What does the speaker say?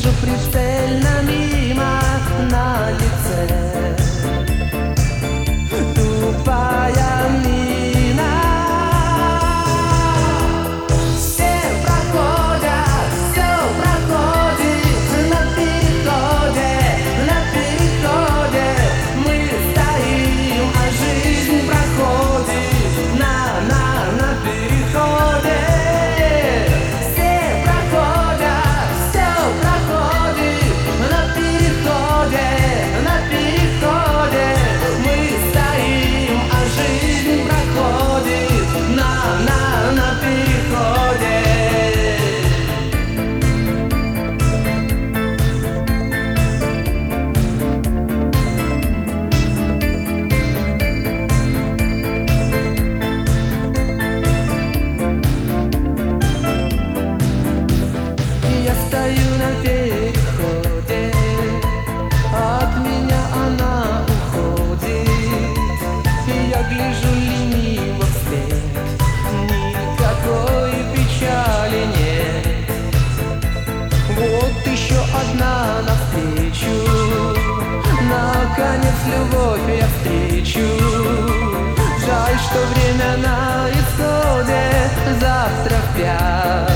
вижу прицельно мимо на лице. Тупая мина. Все проходят, все проходит на переходе, на переходе. Мы стоим, а жизнь проходит на переходе. Все проходят, все проходит на переходе, на переходе. Мы стоим, а жизнь проходит на переходе. Я стою на переходе, от меня она уходит. Я гляжу лениво вслед, никакой печали нет. Вот еще одна навстречу, наконец любовь я встречу. Жаль, что время на исходе, завтра в 5